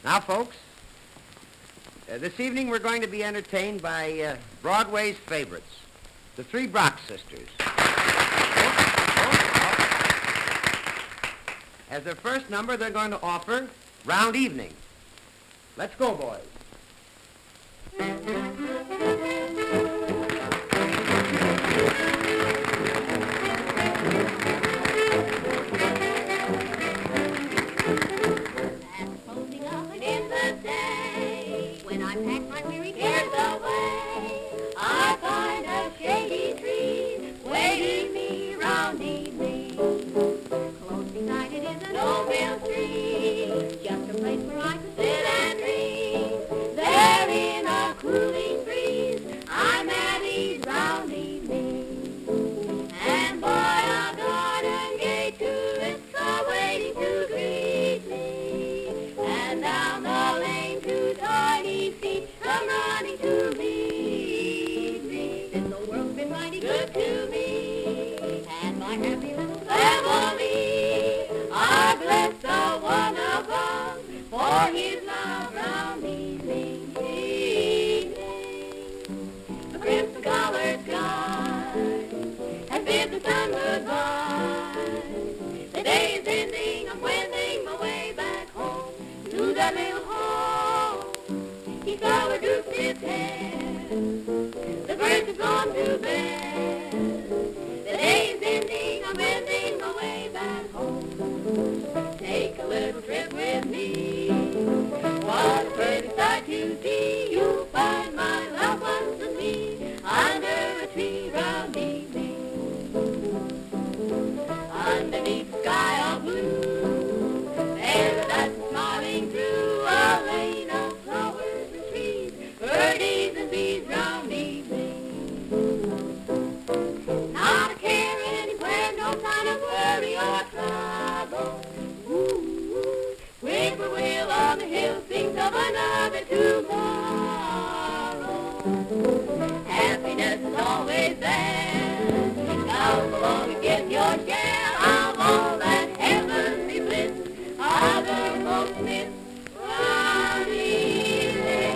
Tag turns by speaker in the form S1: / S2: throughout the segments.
S1: Now, folks, this evening we're going to be entertained by Broadway's favorites, the Three Brock Sisters. As their first number, they're going to offer Round Evening. Let's go, boys.
S2: I pack my weary cares away, I find a shady tree waiting me round evening. Close beside it is an old mill tree, just a place where I could sit and read. There in a cooling breeze, I'm at ease round evening. And by a garden gate tulips are waiting to greet me. And down the lane two tiny feet come running to meet me. Since the world's been mighty good to me, and my happy little family are blessed the one above for his love round evening. The crimson-colored sky has bid the sun goodbye. The day is ending, I'm wending my way back home to that little home. He flower drooped his head, the birds have gone to bed. The day is ending, I'm wending my way back home. Take a little trip with me, what a pretty sight to see. You'll find my loved ones and me under a tree round evening. Underneath the sky of blue, paradise is smiling through a lane of flowers and trees, birdies and bees round evening. Not a care anywhere, no sign of worry or trouble. Ooh, whippoorwill on the hill sings of another tomorrow. Happiness is always there. Come along and get your share of all that heavenly bliss other folks miss round evening.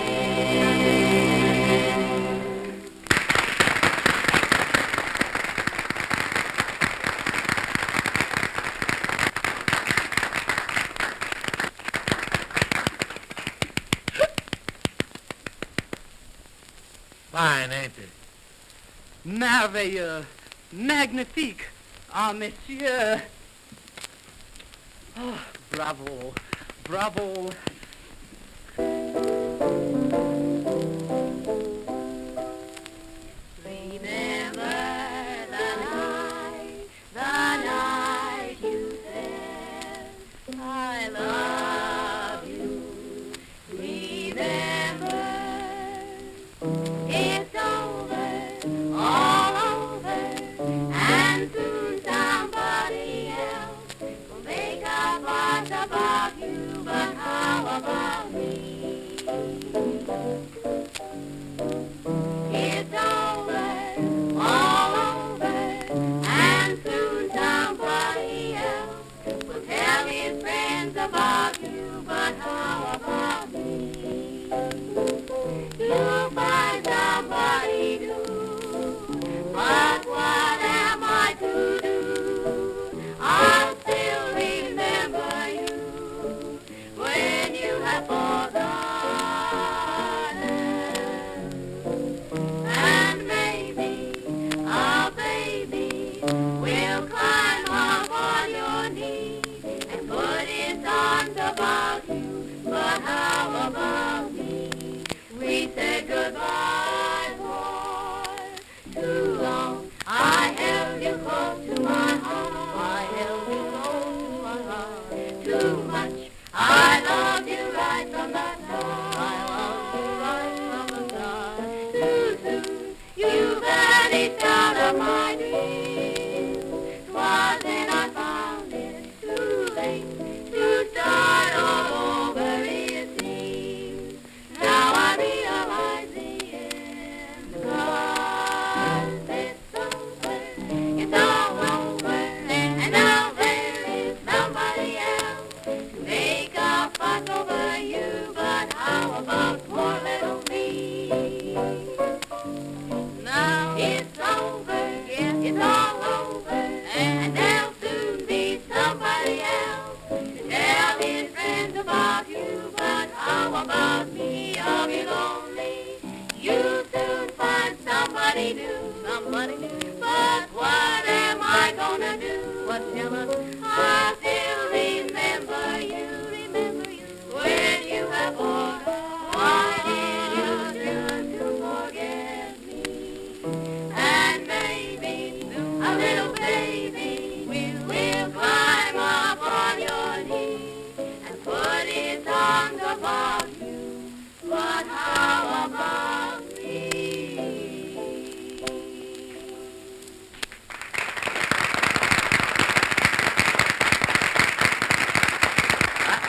S3: Fine, ain't it?
S4: Merveilleux, magnifique, ah, monsieur. Oh, bravo, bravo.
S2: Remember the night you said, I love you. Remember, it's over, all over, and soon somebody else will make a fuss about you, but how about me? It's over, all over, and soon somebody else will tell his friends about you, but how about me? You'll find somebody new, but what am I to do? I'll still remember you when you have forgotten. And maybe a baby will climb up on your knee and put his arms about you, but how about me? We said goodbye for too long. I held you close to my heart. I held you close to my heart. Too much. I loved you right from the start. I loved you right from the start. Too soon you vanished out of my dreams. 'Twas then I found it too late to start all over, it seems. Now I realize the end, 'cause it's over, it's all over, and now there is somebody else to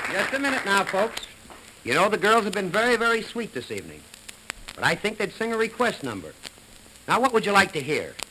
S1: Just a minute now, folks. You know, the girls have been very, very sweet this evening. But I think they'd sing a request number. Now, what would you like to hear?